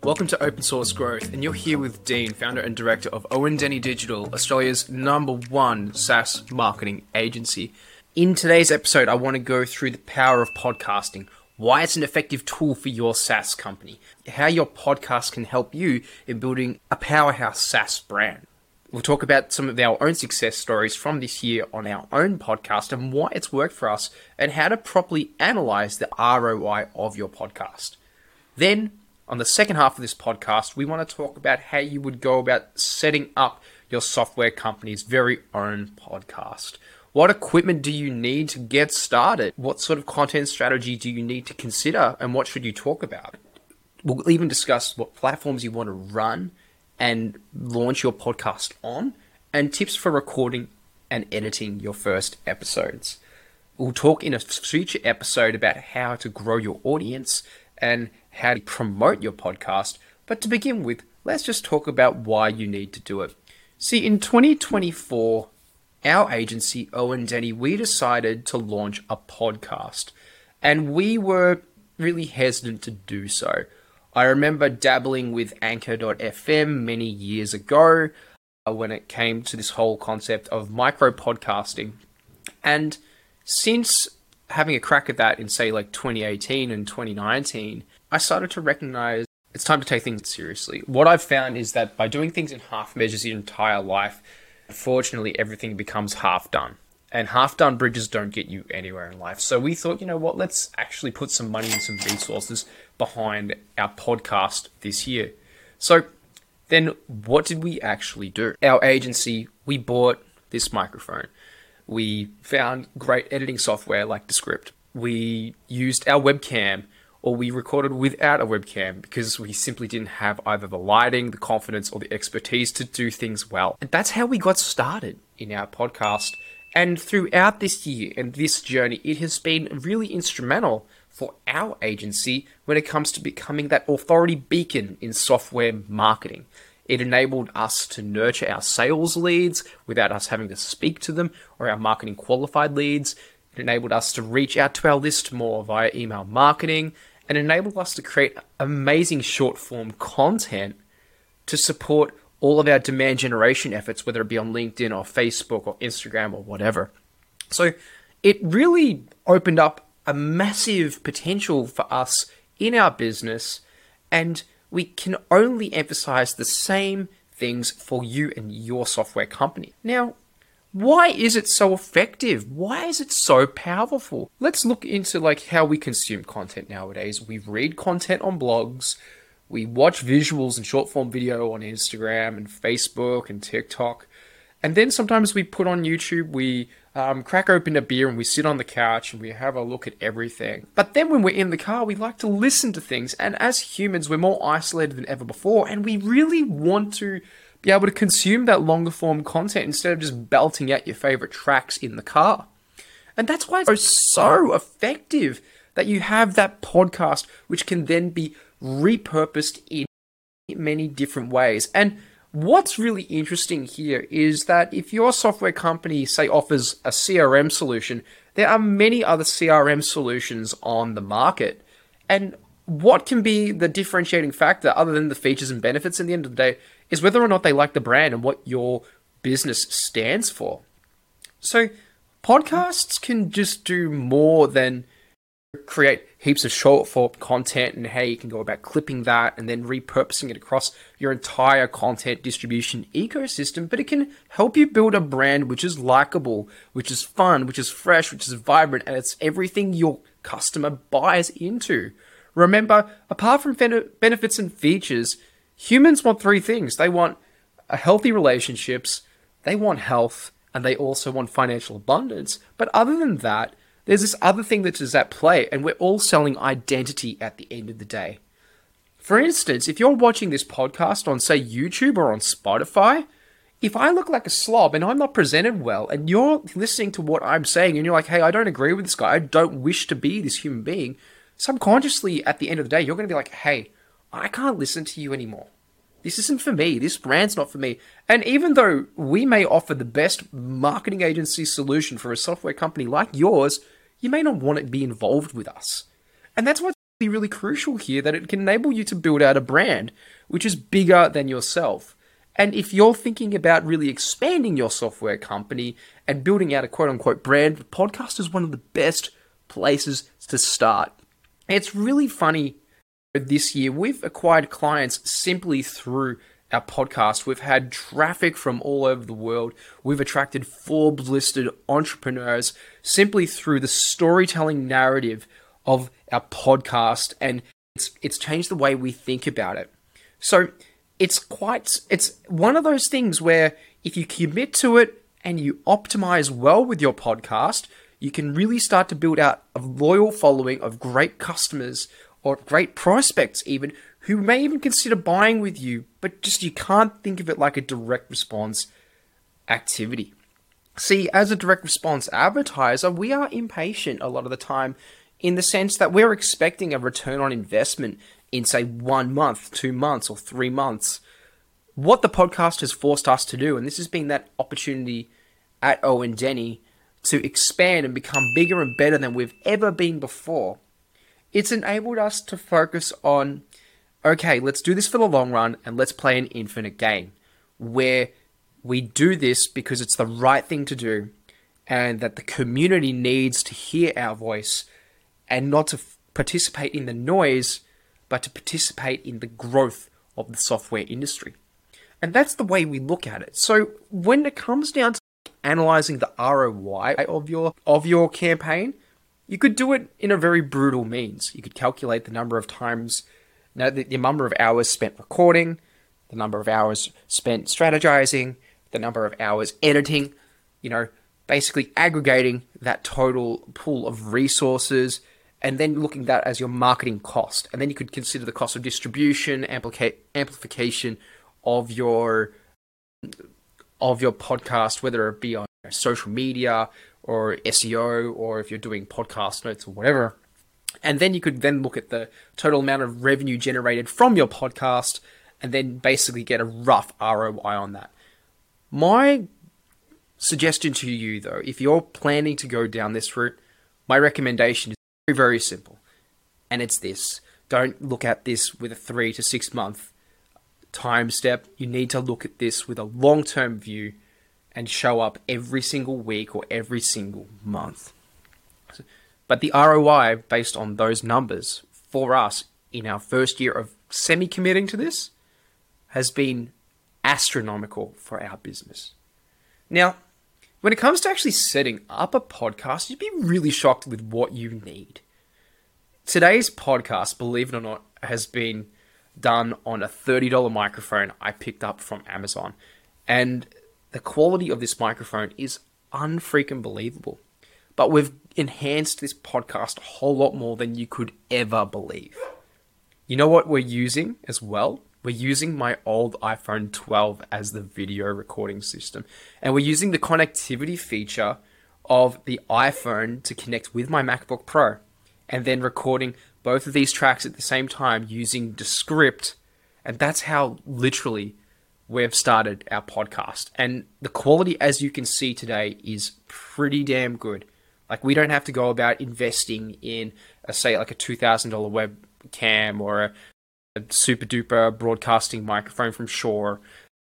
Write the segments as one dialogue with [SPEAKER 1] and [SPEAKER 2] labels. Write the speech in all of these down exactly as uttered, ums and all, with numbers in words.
[SPEAKER 1] Welcome to Open Source Growth, and you're here with Dean, founder and director of Owen Denny Digital, Australia's number one SaaS marketing agency. In today's episode, I want to go through the power of podcasting, why it's an effective tool for your SaaS company, how your podcast can help you in building a powerhouse SaaS brand. We'll talk about some of our own success stories from this year on our own podcast and why it's worked for us, and how to properly analyze the R O I of your podcast. Then, on the second half of this podcast, we want to talk about how you would go about setting up your software company's very own podcast. What equipment do you need to get started? What sort of content strategy do you need to consider, and what should you talk about? We'll even discuss what platforms you want to run and launch your podcast on, and tips for recording and editing your first episodes. We'll talk in a future episode about how to grow your audience and how to promote your podcast. But to begin with, let's just talk about why you need to do it. See, in twenty twenty-four, our agency, Owen Denny, we decided to launch a podcast, and we were really hesitant to do so. I remember dabbling with Anchor dot F M many years ago uh, when it came to this whole concept of micro podcasting. And since having a crack at that in, say, like twenty eighteen and twenty nineteen, I started to recognize it's time to take things seriously. What I've found is that by doing things in half measures your entire life, unfortunately, everything becomes half done. And half-done bridges don't get you anywhere in life. So we thought, you know what, let's actually put some money and some resources behind our podcast this year. So then what did we actually do? Our agency, we bought this microphone. We found great editing software like Descript. We used our webcam, or we recorded without a webcam because we simply didn't have either the lighting, the confidence, or the expertise to do things well. And that's how we got started in our podcast. And throughout this year and this journey, it has been really instrumental for our agency when it comes to becoming that authority beacon in software marketing. It enabled us to nurture our sales leads without us having to speak to them, or our marketing qualified leads. It enabled us to reach out to our list more via email marketing, and enabled us to create amazing short form content to support all of our demand generation efforts, whether it be on LinkedIn or Facebook or Instagram or whatever. So it really opened up a massive potential for us in our business, and we can only emphasize the same things for you and your software company. Now, why is it so effective? Why is it so powerful? Let's look into like how we consume content nowadays. We read content on blogs. We watch visuals and short form video on Instagram and Facebook and TikTok. And then sometimes we put on YouTube, we um, crack open a beer and we sit on the couch and we have a look at everything. But then when we're in the car, we like to listen to things. And as humans, we're more isolated than ever before. And we really want to be able to consume that longer form content instead of just belting out your favorite tracks in the car. And that's why it's so effective that you have that podcast, which can then be repurposed in many different ways. And what's really interesting here is that if your software company, say, offers a C R M solution, there are many other C R M solutions on the market. And what can be the differentiating factor, other than the features and benefits at the end of the day, is whether or not they like the brand and what your business stands for. So podcasts can just do more than create heaps of short form content and how you can go about clipping that and then repurposing it across your entire content distribution ecosystem. But it can help you build a brand which is likable, which is fun, which is fresh, which is vibrant, and it's everything your customer buys into. Remember, apart from benefits and features, humans want three things. They want a healthy relationships, they want health, and they also want financial abundance. But other than that, there's this other thing that is at play, and we're all selling identity at the end of the day. For instance, if you're watching this podcast on, say, YouTube or on Spotify, if I look like a slob and I'm not presented well, and you're listening to what I'm saying, and you're like, hey, I don't agree with this guy, I don't wish to be this human being, subconsciously, at the end of the day, you're going to be like, hey, I can't listen to you anymore. This isn't for me. This brand's not for me. And even though we may offer the best marketing agency solution for a software company like yours, you may not want to be involved with us. And that's what's really crucial here that it can enable you to build out a brand which is bigger than yourself. And if you're thinking about really expanding your software company and building out a quote-unquote brand, the podcast is one of the best places to start. It's really funny. This year, we've acquired clients simply through our podcast. We've had traffic from all over the world. We've attracted Forbes-listed entrepreneurs simply through the storytelling narrative of our podcast, and it's it's changed the way we think about it. So it's quite it's one of those things where if you commit to it and you optimize well with your podcast, you can really start to build out a loyal following of great customers or great prospects even, who may even consider buying with you, but just you can't think of it like a direct response activity. See, as a direct response advertiser, we are impatient a lot of the time in the sense that we're expecting a return on investment in, say, one month, two months, or three months. What the podcast has forced us to do, and this has been that opportunity at Owen Denny to expand and become bigger and better than we've ever been before, it's enabled us to focus on, okay, let's do this for the long run and let's play an infinite game where we do this because it's the right thing to do and that the community needs to hear our voice and not to f- participate in the noise, but to participate in the growth of the software industry. And that's the way we look at it. So when it comes down to analyzing the R O I of your of your campaign, you could do it in a very brutal means. You could calculate the number of times, you know, the, the number of hours spent recording, the number of hours spent strategizing, the number of hours editing, you know, basically aggregating that total pool of resources and then looking at that as your marketing cost. And then you could consider the cost of distribution, amplica- amplification of your of your podcast, whether it be on social media or S E O, or if you're doing podcast notes or whatever. And then you could then look at the total amount of revenue generated from your podcast and then basically get a rough R O I on that. My suggestion to you, though, if you're planning to go down this route, my recommendation is very, very simple. And it's this. Don't look at this with a three to six month time step. You need to look at this with a long-term view and show up every single week or every single month. But the R O I based on those numbers for us in our first year of semi-committing to this has been astronomical for our business. Now, when it comes to actually setting up a podcast, you'd be really shocked with what you need. Today's podcast, believe it or not, has been done on a thirty dollars microphone I picked up from Amazon. And the quality of this microphone is unfreaking believable. But we've enhanced this podcast a whole lot more than you could ever believe. You know what we're using as well? We're using my old iPhone twelve as the video recording system. And we're using the connectivity feature of the iPhone to connect with my MacBook Pro. And then recording both of these tracks at the same time using Descript. And that's how literally we've started our podcast. And the quality, as you can see today, is pretty damn good. Like, we don't have to go about investing in, a, say, like a two thousand dollars webcam or a, a super duper broadcasting microphone from Shure.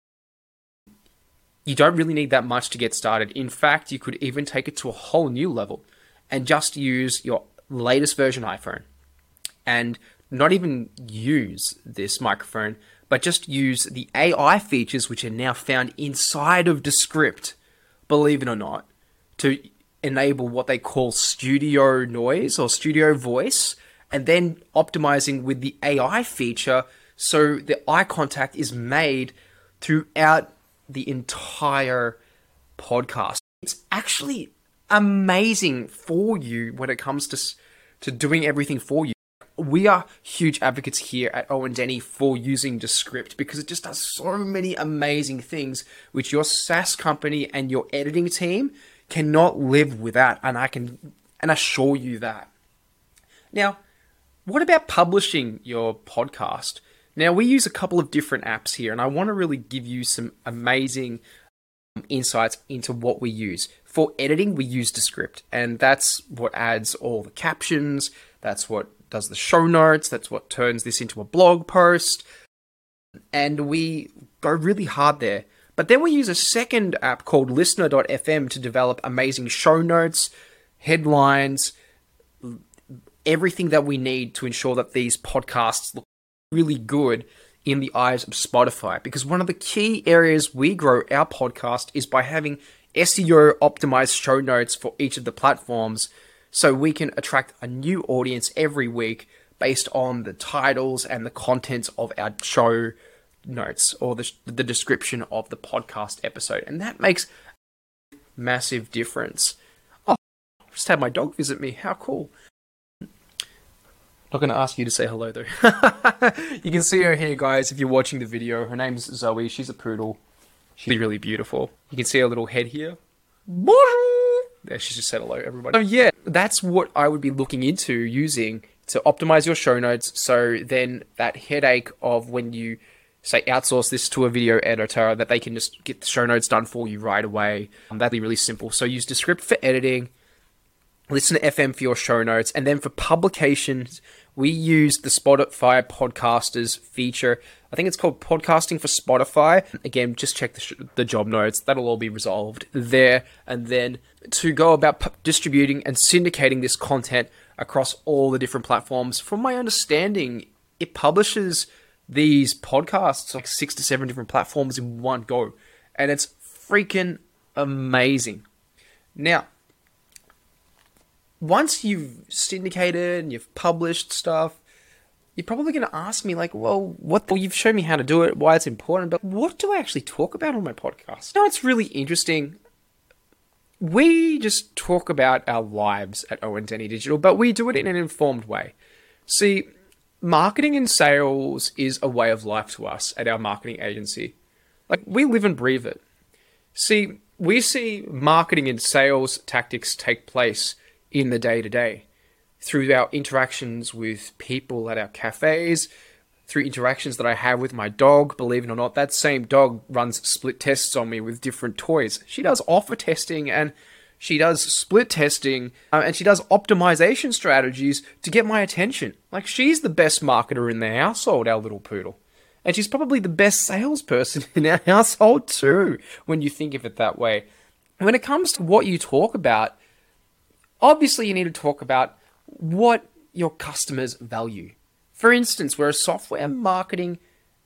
[SPEAKER 1] You don't really need that much to get started. In fact, you could even take it to a whole new level and just use your latest version iPhone and not even use this microphone, but just use the A I features which are now found inside of Descript, believe it or not, to enable what they call studio noise or studio voice, and then optimizing with the A I feature so the eye contact is made throughout the entire podcast. It's actually amazing for you when it comes to, to doing everything for you. We are huge advocates here at Owen Denny for using Descript because it just does so many amazing things which your SaaS company and your editing team cannot live without, and I can and assure you that. Now, what about publishing your podcast? Now, we use a couple of different apps here, and I want to really give you some amazing insights into what we use. For editing, we use Descript, and that's what adds all the captions, that's what does the show notes. That's what turns this into a blog post. And we go really hard there. But then we use a second app called listener dot f m to develop amazing show notes, headlines, everything that we need to ensure that these podcasts look really good in the eyes of Spotify. Because one of the key areas we grow our podcast is by having S E O optimized show notes for each of the platforms, so we can attract a new audience every week based on the titles and the contents of our show notes or the, the description of the podcast episode. And that makes a massive difference. Oh, just had my dog visit me. How cool. Not going to ask you to say hello though. You can see her here, guys, if you're watching the video. Her name's Zoe. She's a poodle. She's really beautiful. You can see her little head here. There, she's just said hello, everybody. So yeah, that's what I would be looking into using to optimize your show notes. So then that headache of when you say outsource this to a video editor, that they can just get the show notes done for you right away. Um, that'd be really simple. So use Descript for editing, Listen to F M for your show notes, and then for publications, we use the Spotify podcasters feature. I think it's called Podcasting for Spotify. Again, just check the, sh- the job notes. That'll all be resolved there. And then to go about p- distributing and syndicating this content across all the different platforms. From my understanding, it publishes these podcasts like six to seven different platforms in one go. And it's freaking amazing. Now, once you've syndicated and you've published stuff, you're probably going to ask me like, well, what? Well, you've shown me how to do it, why it's important, but what do I actually talk about on my podcast? Now, it's really interesting. We just talk about our lives at Owen Denny Digital, but we do it in an informed way. See, marketing and sales is a way of life to us at our marketing agency. Like, we live and breathe it. See, we see marketing and sales tactics take place in the day-to-day, through our interactions with people at our cafes, through interactions that I have with my dog. Believe it or not, that same dog runs split tests on me with different toys. She does offer testing and she does split testing uh, and she does optimization strategies to get my attention. Like, she's the best marketer in the household, our little poodle. And she's probably the best salesperson in our household too, when you think of it that way. When it comes to what you talk about, obviously, you need to talk about what your customers value. For instance, we're a software marketing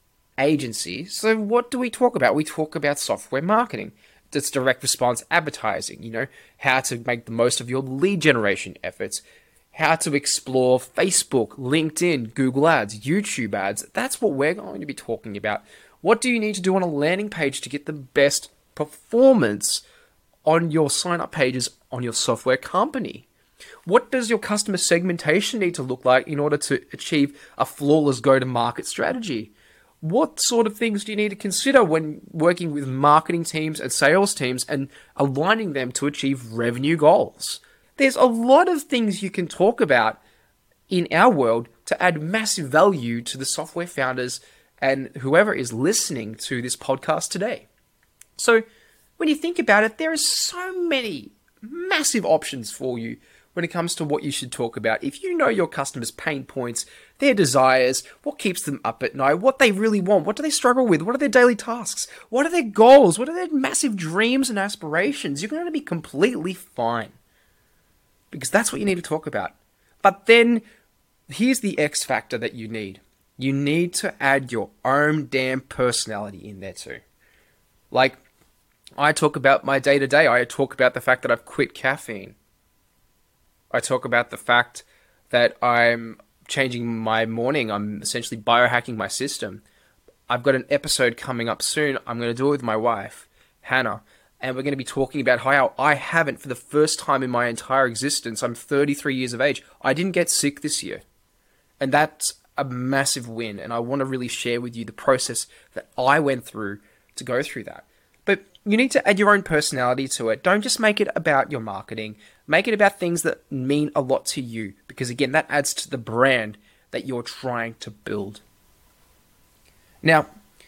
[SPEAKER 1] agency. So what do we talk about? We talk about software marketing. That's direct response advertising, you know, how to make the most of your lead generation efforts, how to explore Facebook, LinkedIn, Google Ads, YouTube ads. That's what we're going to be talking about. What do you need to do on a landing page to get the best performance on your sign-up pages on your software company? What does your customer segmentation need to look like in order to achieve a flawless go-to-market strategy? What sort of things do you need to consider when working with marketing teams and sales teams and aligning them to achieve revenue goals? There's a lot of things you can talk about in our world to add massive value to the software founders and whoever is listening to this podcast today. So, when you think about it, there are so many massive options for you when it comes to what you should talk about. If you know your customers' pain points, their desires, what keeps them up at night, what they really want, what do they struggle with, what are their daily tasks, what are their goals, what are their massive dreams and aspirations, you're going to be completely fine. Because that's what you need to talk about. But then, here's the X factor that you need. You need to add your own damn personality in there too. Like, I talk about my day-to-day. I talk about the fact that I've quit caffeine. I talk about the fact that I'm changing my morning. I'm essentially biohacking my system. I've got an episode coming up soon. I'm going to do it with my wife, Hannah. And we're going to be talking about how I haven't, for the first time in my entire existence, I'm thirty-three years of age, I didn't get sick this year. And that's a massive win. And I want to really share with you the process that I went through to go through that. But you need to add your own personality to it. Don't just make it about your marketing. Make it about things that mean a lot to you. Because again, that adds to the brand that you're trying to build. Now,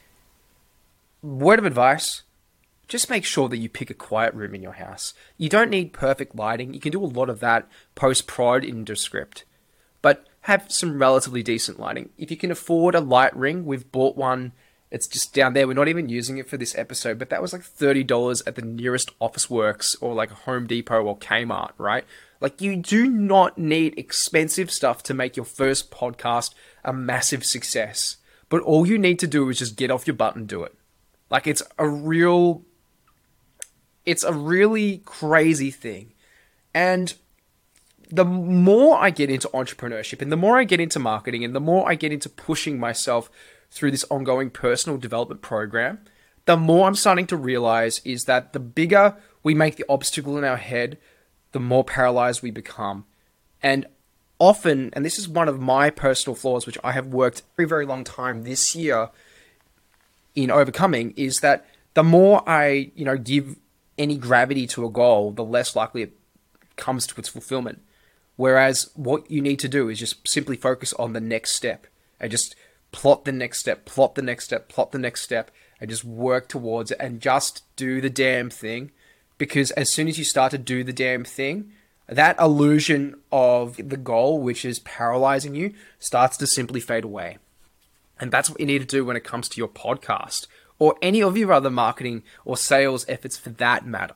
[SPEAKER 1] word of advice, just make sure that you pick a quiet room in your house. You don't need perfect lighting. You can do a lot of that post-prod in Descript. But have some relatively decent lighting. If you can afford a light ring, we've bought one. It's just down there. We're not even using it for this episode, but that was like thirty dollars at the nearest Officeworks or like a Home Depot or Kmart, right? Like, you do not need expensive stuff to make your first podcast a massive success. But all you need to do is just get off your butt and do it. Like, it's a real... It's a really crazy thing. And the more I get into entrepreneurship and the more I get into marketing and the more I get into pushing myself through this ongoing personal development program, the more I'm starting to realize is that the bigger we make the obstacle in our head, the more paralyzed we become. And often, and this is one of my personal flaws, which I have worked a very, very long time this year in overcoming, is that the more I, you know, give any gravity to a goal, the less likely it comes to its fulfillment. Whereas what you need to do is just simply focus on the next step and just plot the next step, plot the next step, plot the next step, and just work towards it and just do the damn thing. Because as soon as you start to do the damn thing, that illusion of the goal, which is paralyzing you, starts to simply fade away. And that's what you need to do when it comes to your podcast or any of your other marketing or sales efforts for that matter.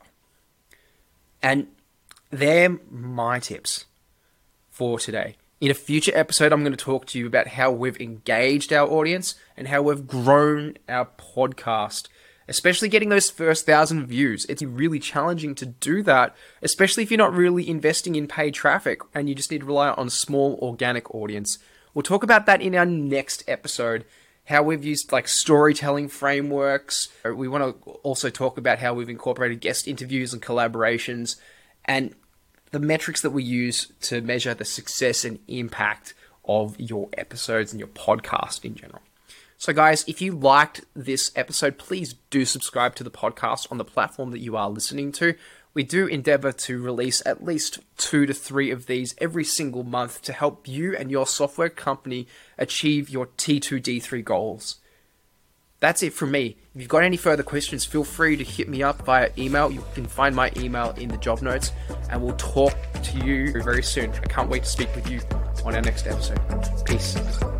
[SPEAKER 1] And they're my tips for today. In a future episode, I'm going to talk to you about how we've engaged our audience and how we've grown our podcast, especially getting those first thousand views. It's really challenging to do that, especially if you're not really investing in paid traffic and you just need to rely on a small organic audience. We'll talk about that in our next episode, how we've used like storytelling frameworks. We want to also talk about how we've incorporated guest interviews and collaborations and the metrics that we use to measure the success and impact of your episodes and your podcast in general. So guys, if you liked this episode, please do subscribe to the podcast on the platform that you are listening to. We do endeavor to release at least two to three of these every single month to help you and your software company achieve your T two D three goals. That's it from me. If you've got any further questions, feel free to hit me up via email. You can find my email in the job notes, and we'll talk to you very soon. I can't wait to speak with you on our next episode. Peace.